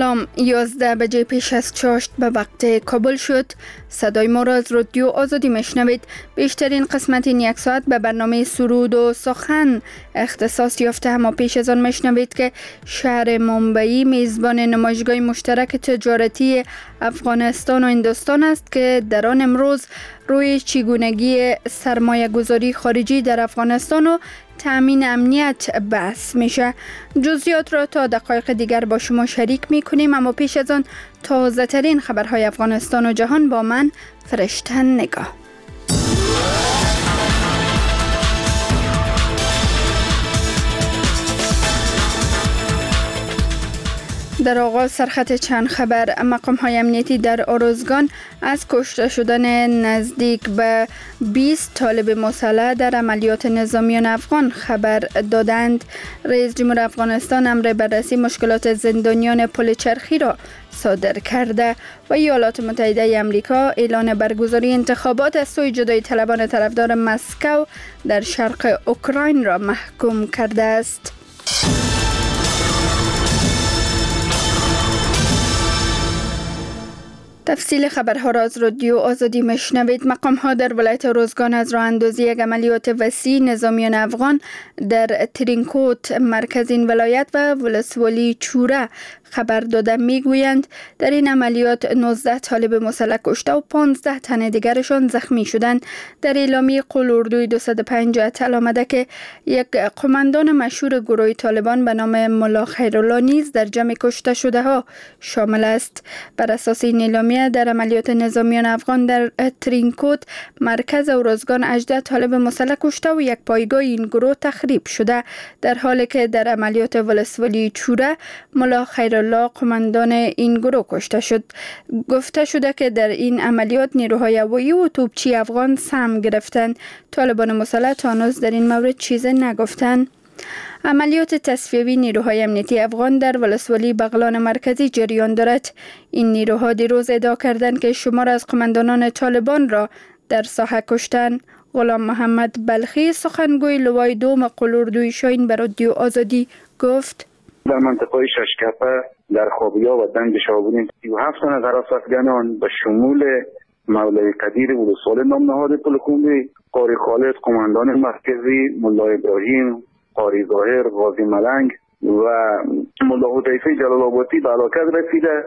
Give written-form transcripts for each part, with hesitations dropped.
سلام. 11 بجه پیش از چاشت به وقت کابل شد. صدای ما را از رادیو آزادی میشنوید. بیشترین قسمت این یک ساعت به برنامه سرود و سخن اختصاص یافته، اما پیش از آن میشنوید که شهر مومبئی میزبان نمایشگاه مشترک تجارتی افغانستان و هندوستان است که در آن امروز روی چگونگی سرمایه گذاری خارجی در افغانستان و تأمین امنیت بحث میشه. جزئیات را تا دقایق دیگر با شما شریک میکنیم، اما پیش از آن تازه ترین خبرهای افغانستان و جهان با من فرشته نگاه. در آغاز سرخط چند خبر. مقام‌های امنیتی در اروزگان از کشته شدن نزدیک به 20 طالب مسلح در عملیات نظامیان افغان خبر دادند. رئیس جمهور افغانستان امر بررسی مشکلات زندانیان پل چرخی را صادر کرده و ایالات متحده آمریکا اعلان برگزاری انتخابات از سوی جدایی طلبان طرفدار مسکو در شرق اوکراین را محکوم کرده است. تفصیل خبرها را از رادیو آزادی میشنوید. مقام‌ها در ولایت روزگان از راه اندازی یک عملیات وسیع نظامیان افغان در ترینکوت مرکز این ولایت و ولسوالی چوره خبر داده. میگویند در این عملیات 19 طالب مسلح کشته و 15 تن دیگرشان زخمی شدند. در اعلامیه قول اردوی 205 اطلاع آمده که یک قماندان مشهور گروه طالبان به نام ملا خیرالله نیز در جمع کشته شده ها شامل است. بر اساس این اعلامیه در عملیات نظامیان افغان در ترینکوت مرکز اروزگان 18 طالب مسلح کشته و یک پایگاه این گروه تخریب شده، در حالی که در عملیات ولسوالی چوره ملا خیرالله قماندان این گروه کشته شد. گفته شده که در این عملیات نیروهای هوایی و توپچی افغان سهم گرفتند. طالبان مسلح تا هنوز در این مورد چیزی نگفتند. عملیات تصفیوی نیروهای امنیتی افغان در ولسوالی بغلان مرکزی جریان دارد. این نیروها دیروز ادعا کردند که شمار از قماندانان طالبان را در ساحه کشتند. غلام محمد بلخی سخنگوی لوای دوم قول اردوی شاهین به رادیو آزادی گفت: در منطقه ششکپه در خوابیا و دنگ شاهبونین 37 تن از هراسافگانان به شمول مولوی قدیر ولسوالی نام نهاد پلخوندی، قاری خالد قماندان مرکزی، ملا ابراهیم، قاری ظاهر، غازی ملنگ و ملا حذیفه جلال آبادی به هلاکت رسیده.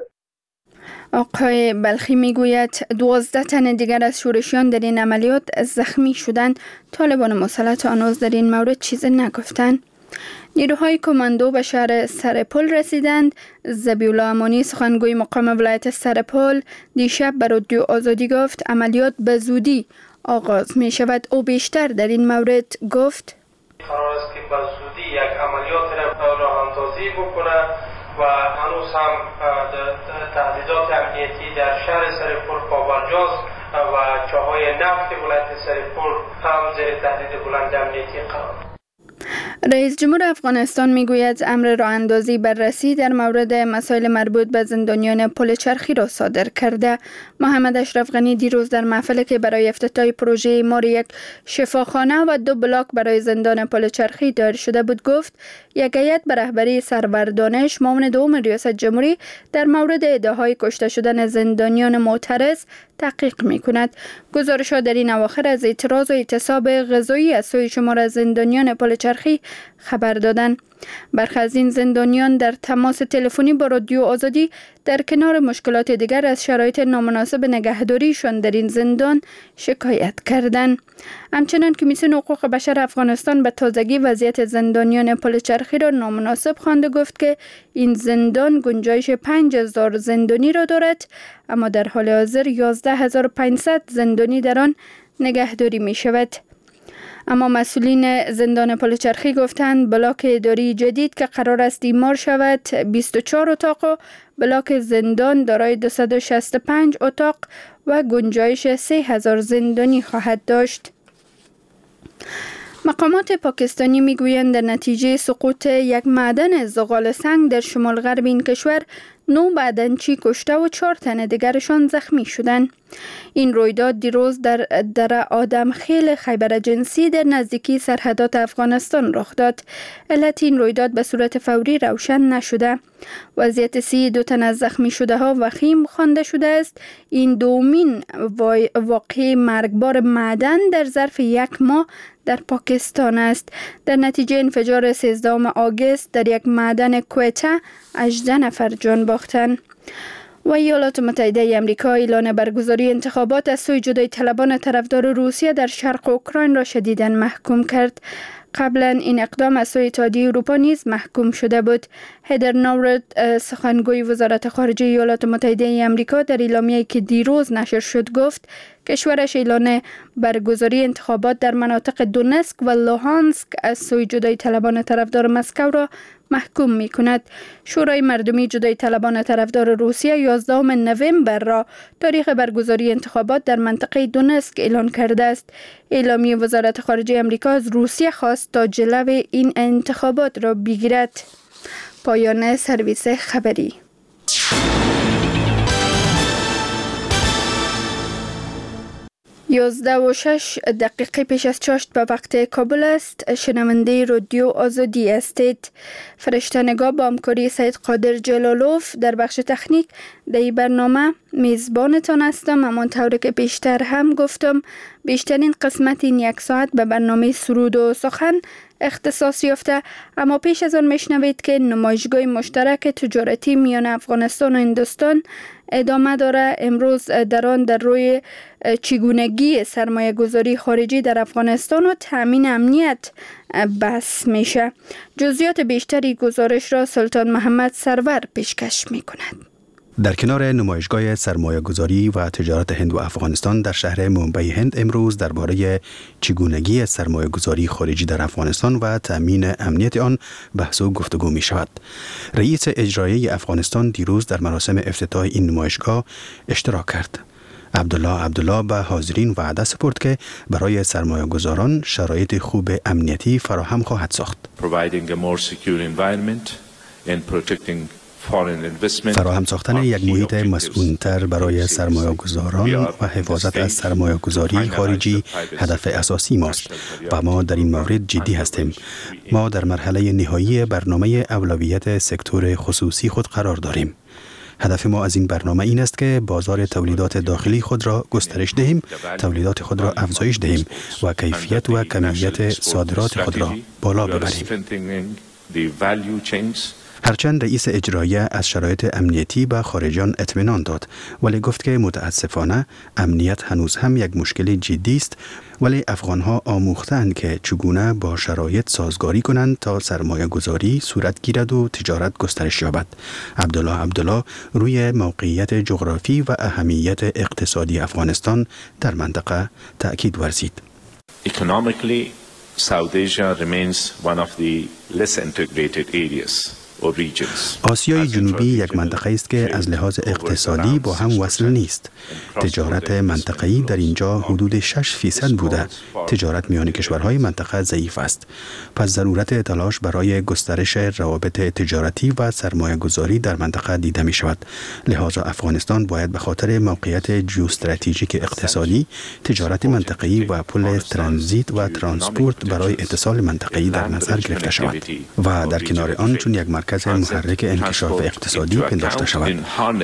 آقای بلخی میگوید 12 تن دیگر از شورشیان در این عملیات زخمی شدند. طالبان مسلح تا هنوز در این مورد چیزی نگفتند. نیروهای کماندو به شهر سرپل رسیدند. ذبیحالله امانی سخنگوی مقام ولایت سرپل دیشب به رادیو آزادی گفت عملیات به زودی آغاز می شود. او بیشتر در این مورد گفت: قرار است که به زودی یک عملیات راه اندازی بکنه و هنوز هم تهدیدات امنیتی در شهر سرپل پابرجاست و چاهای نفت ولایت سرپل هم زیر تهدید بلند امنیتی قرار. رئیس جمهور افغانستان میگوید امر راه اندازی بررسی در مورد مسائل مربوط به زندانیان پل چرخی را صادر کرده. محمد اشرف غنی دیروز در محفلی که برای افتتاح پروژه اعمار یک شفاخانه و 2 بلاک برای زندان پل چرخی دایر شده بود گفت یک هیئت به رهبری سرور دانش معاون دوم ریاست جمهوری در مورد ادعاهای کشته شدن زندانیان معترض تحقیق می‌کند. گزارش‌ها در این اواخر از اعتراض و اعتصاب غذایی از سوی شمار از زندانیان پل چرخی خبر دادند. برخی از این زندانیان در تماس تلفنی با رادیو آزادی در کنار مشکلات دیگر از شرایط نامناسب نگهداریشان در این زندان شکایت کردند. همچنان کمیسیون حقوق بشر افغانستان به تازگی وضعیت زندانیان پل چرخی را نامناسب خوانده، گفت که این زندان گنجایش 5000 زندانی را دارد، اما در حال حاضر 11500 زندانی در آن نگهداری می شود. اما مسئولین زندان پل چرخی گفتند بلاک اداری جدید که قرار است اعمار شود 24 اتاق و بلاک زندان دارای 265 اتاق و گنجایش 3000 زندانی خواهد داشت. مقامات پاکستانی میگویند در نتیجه سقوط یک معدن زغال سنگ در شمال غرب این کشور 9 معدنچی کشته و 4 تن دیگرشان زخمی شدند. این رویداد دیروز در آدمخیل خیبر جنسی در نزدیکی سرحدات افغانستان رخ داد. علت این رویداد به صورت فوری روشن نشده. وضعیت 32 تن از زخمی شده ها وخیم خوانده شده است. این دومین واقعه مرگبار معدن در ظرف یک ماه در پاکستان است. در نتیجه انفجار 13 آگوست در یک معدن کویته 18 نفر جان باختند. و ایالات متحده آمریکا اعلان برگزاری انتخابات از سوی جدایی طلبان طرفدار روسیه در شرق اوکراین را شدیداً محکوم کرد. قبلا این اقدام از سوی اتحادیه اروپا نیز محکوم شده بود. هدر نورد، سخنگوی وزارت خارجه ایالات متحده آمریکا، در اعلامیه‌ای که دیروز نشر شد گفت کشورش اعلان برگزاری انتخابات در مناطق دونسک و لوهانسک از سوی جدایی طلبان طرفدار مسکو را محکوم می کند. شورای مردمی جدایی طلبان طرفدار روسیه 11 نوامبر را تاریخ برگزاری انتخابات در منطقه دونسک اعلان کرده است. اعلامیه وزارت خارجه آمریکا از روسیه خواست تا جلو این انتخابات را بگیرد. پایان سرویس خبری. 11:06 پیش از چاشت به وقت کابل است. شنونده رادیو آزادی هستید. فرشته‌نگار با همکاری سید قادر جلالوف در بخش تکنیک در این برنامه میزبانتان هستم. همانطور که بیشتر هم گفتم بیشترین قسمت این یک ساعت به برنامه سرود و سخن اختصاص یافته، اما پیش از آن میشنوید که نمایشگاه مشترک تجارتی میان افغانستان و هندوستان ادامه داره. امروز در آن در روی چگونگی سرمایه گذاری خارجی در افغانستان و تامین امنیت بحث میشه. جزئیات بیشتری گزارش را سلطان محمد سرور پیشکش میکند. در کنار نمایشگاه سرمایه‌گذاری و تجارت هند و افغانستان در شهر مومبای هند امروز درباره چگونگی سرمایه‌گذاری خارجی در افغانستان و تأمین امنیت آن بحث و گفتگو می شود. رئیس اجرایی افغانستان دیروز در مراسم افتتاح این نمایشگاه اشتراک کرد. عبدالله به حاضرین وعده سپرد که برای سرمایه‌گذاران شرایط خوب امنیتی فراهم خواهد ساخت. فراهم ساختن یک محیط مسئول‌تر برای سرمایه‌گذاران و حفاظت از سرمایه‌گذاری خارجی هدف اساسی ماست و ما در این مورد جدی هستیم. ما در مرحله نهایی برنامه اولویت سکتور خصوصی خود قرار داریم. هدف ما از این برنامه این است که بازار تولیدات داخلی خود را گسترش دهیم، تولیدات خود را افزایش دهیم و کیفیت و کمیت صادرات خود را بالا ببریم. هرچند رئیس اجرایی از شرایط امنیتی به خارجیان اطمینان داد، ولی گفت که متاسفانه امنیت هنوز هم یک مشکل جدی است، ولی افغانها آموختند که چگونه با شرایط سازگاری کنند تا سرمایه گذاری صورت گیرد و تجارت گسترش یابد. عبدالله روی موقعیت جغرافی و اهمیت اقتصادی افغانستان در منطقه تأکید ورزید. Economically, South Asia remains one of the less integrated areas. آسیای جنوبی یک منطقه است که از لحاظ اقتصادی با هم وصل نیست. تجارت منطقه‌ای در اینجا حدود 6% بوده. تجارت میان کشورهای منطقه ضعیف است. پس ضرورت تلاش برای گسترش روابط تجارتی و سرمایه‌گذاری در منطقه دیده می شود. لذا افغانستان باید به خاطر موقعیت ژئواستراتژیک اقتصادی، تجارت منطقه‌ای و پل ترانزیت و ترانسپورت برای اتصال منطقه‌ای در نظر گرفته شود و در کنار آن چون یک مرکز محرک انکشاف اقتصادی پنداشته شود.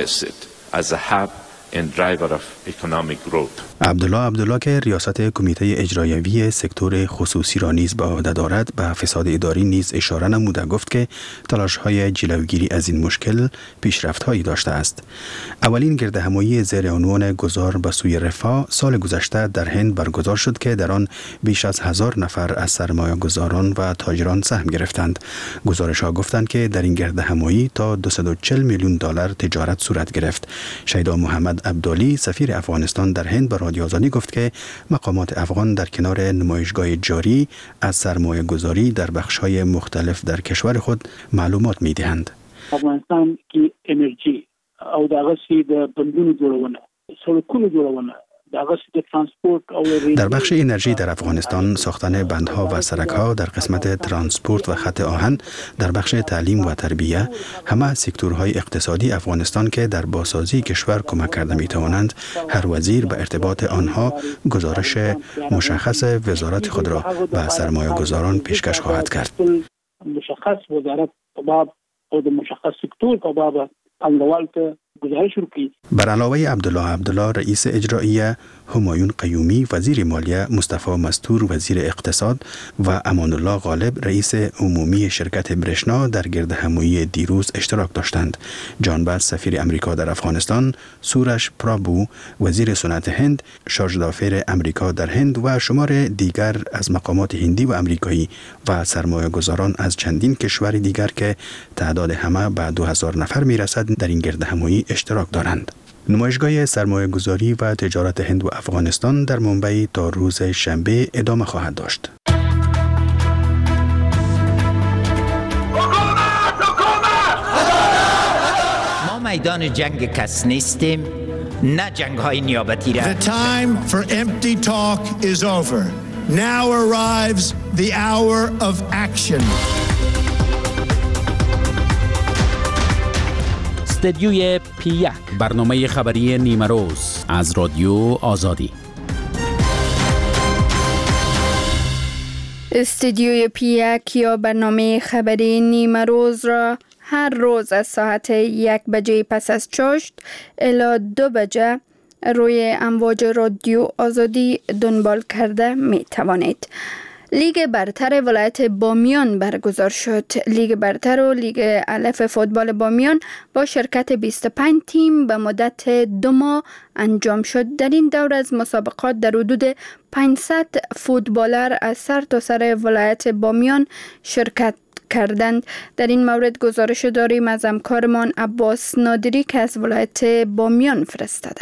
عبدالله که ریاست کمیته اجرایی سکتور خصوصی را نیز به عهده دارد به فساد اداری نیز اشاره نموده گفت که تلاش‌های جلوگیری از این مشکل پیشرفت‌هایی داشته است. اولین گردهمایی زیر عنوان گذار به سوی رفاه سال گذشته در هند برگزار شد که در آن بیش از 1000 نفر از سرمایه‌گذاران و تاجران سهم گرفتند. گزارش‌ها گفتند که در این گردهمایی تا 240 میلیون دلار تجارت صورت گرفت. شیدا محمد عبدالی سفیر افغانستان در هند به رادیو آزادی گفت که مقامات افغان در کنار نمایشگاه جاری از سرمایه گذاری در بخش‌های مختلف در کشور خود معلومات می‌دهند. افغانستان کې انرژي او دغه سي د بندونو جوړونه، سړکونو جوړونه، در بخش انرژی در افغانستان ساختن بندها و سرک‌ها در قسمت ترانسپورت و خط آهن، در بخش تعلیم و تربیه، همه سکتورهای اقتصادی افغانستان که در بازسازی کشور کمک کرده می‌توانند، هر وزیر به ارتباط آنها گزارش مشخص وزارت خود را به سرمایه‌گذاران پیشکش خواهد کرد. مشخص وزارت باب او مشخص سکتور په باب انډول ته گزارش وکړي. بر علاوه عبدالله رئیس اجراییه، همایون قیومی وزیر مالیه، مصطفی مستور وزیر اقتصاد و امان الله غالب رئیس عمومی شرکت برشنا در گردهمایی دیروز اشتراک داشتند. جان بس سفیر امریکا در افغانستان، سورش پرابو وزیر صنعت هند، شارژدافر امریکا در هند و شمار دیگر از مقامات هندی و امریکایی و سرمایه‌گذاران از چندین کشور دیگر که تعداد همه به 2000 نفر میرسد در این گردهمایی اشتراک دارند. نمایشگاه سرمایه‌گذاری و تجارت هند و افغانستان در ممبئی تا روز شنبه ادامه خواهد داشت. ما میدان جنگ کس نیستیم، نه جنگ‌های نیابتی را. The time for empty talk is over. Now arrives the hour of action. استدیوی P1 برنامه خبری نیمه روز از رادیو آزادی. استدیوی P1 یا برنامه خبری نیمه روز را هر روز از ساعت 1 بجه پس از چاشت الی 2 بجه روی امواج رادیو آزادی دنبال کرده می توانید. لیگ برتر ولایت بامیان برگزار شد. لیگ برتر و لیگ الف فوتبال بامیان با شرکت 25 تیم به مدت 2 ماه انجام شد. در این دور از مسابقات در حدود 500 فوتبالر از سر تا سر ولایت بامیان شرکت کردند. در این مورد گزارش داریم از همکارمان عباس نادری که از ولایت بامیان فرستاده.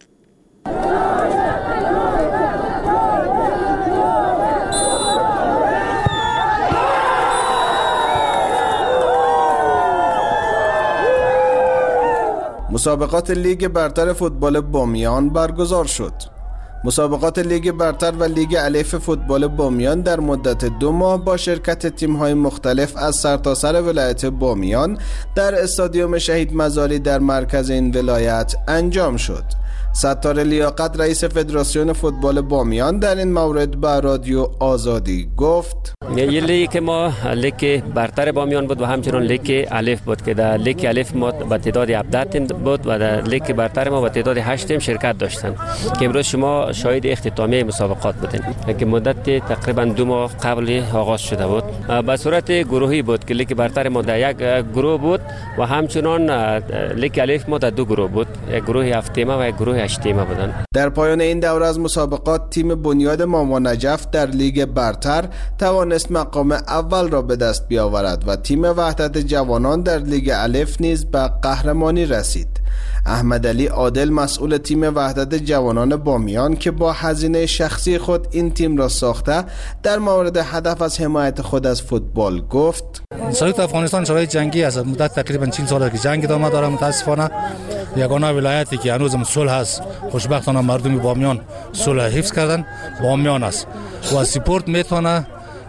مسابقات لیگ برتر فوتبال بامیان برگزار شد. مسابقات لیگ برتر و لیگ الف فوتبال بامیان در مدت 2 ماه با شرکت تیم‌های مختلف از سرتاسر ولایت بامیان در استادیوم شهید مزاری در مرکز این ولایت انجام شد. ستار لیاقت رئیس فدراسیون فوتبال بامیان در این مورد به رادیو آزادی گفت: یه لیگ ما لیگ برتر بامیان بود و همچنان لیگ الف بود که در لیگ الف ما با تعداد 17 تیم بود و در لیگ برتر ما با تعداد 8 تیم شرکت داشتند که امروز شما شاهد اختتامیه مسابقات بودین که مدت تقریبا 2 ماه قبل آغاز شده بود. به صورت گروهی بود که لیگ برتر ما در یک گروه بود و همچنان لیگ الف ما در 2 گروه بود، یک گروه 7 تیمه و یک گروه 8 تیمه بودند. در پایان این دوره از مسابقات تیم بنیاد ماما نجف در لیگ برتر توانست مقام اول را به دست بیاورد و تیم وحدت جوانان در لیگ الف نیز به قهرمانی رسید. احمد علی عادل مسئول تیم وحدت جوانان بامیان که با هزینه شخصی خود این تیم را ساخته در مورد هدف از حمایت خود از فوتبال گفت: شرایط افغانستان شرایط جنگی است. مدت تقریبا 40 ساله که جنگ ادامه داره. متاسفانه یگانه ولایتی که هنوز صلح است، خوشبختانه مردم بامیان صلح حفظ کردن بامیان است و سپورت میتونه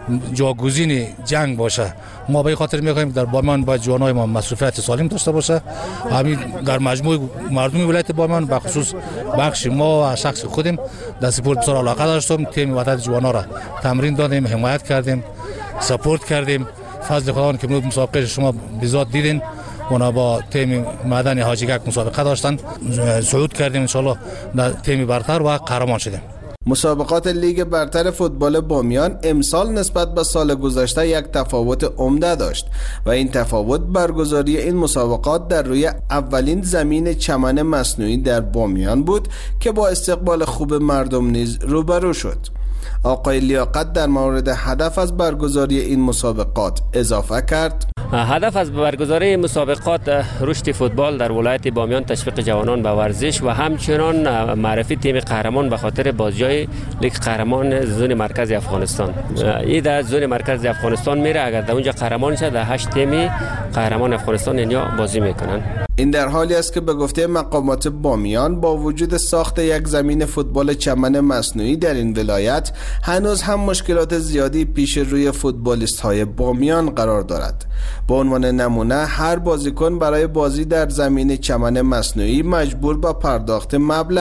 جاگزین جنگ باشه. ما به خاطر میگوییم در بامیان باید جوانای ما مصروفیت سالم داشته باشه. همین در مجموع مردم ولایت بامیان به خصوص بخش ما و شخص خودم در سپورت بسیار علاقه داشتم. تیم وحدت جوانا را تمرین دادیم، حمایت کردیم، سپورت کردیم. فضل خداوند که مسابقه شما بذات دیدین اونا با تیم معدن حاجیگک مسابقه داشتن، صعود کردیم ان شاء الله در تیم برتر و قهرمان شدیم. مسابقات لیگ برتر فوتبال بامیان امسال نسبت به سال گذشته یک تفاوت عمده داشت و این تفاوت برگزاری این مسابقات در روی اولین زمین چمن مصنوعی در بامیان بود که با استقبال خوب مردم نیز روبرو شد. آقای لیاقت در مورد هدف از برگزاری این مسابقات اضافه کرد: هدف از برگزاری مسابقات رشد فوتبال در ولایت بامیان تشویق جوانان به ورزش و همچنان معرفی تیم قهرمان به خاطر بازی‌های لیگ قهرمان زون مرکز افغانستان. این در زون مرکز افغانستان میره، اگر در اونجا قهرمان شد در 8 تیم قهرمان افغانستان اینجا بازی میکنن. این در حالی است که به گفته مقامات بامیان با وجود ساخت یک زمین فوتبال چمن مصنوعی در این ولایت هنوز هم مشکلات زیادی پیش روی فوتبالیست‌های بامیان قرار دارد. به عنوان نمونه هر بازیکن برای بازی در زمین چمن مصنوعی مجبور به پرداخت مبلغ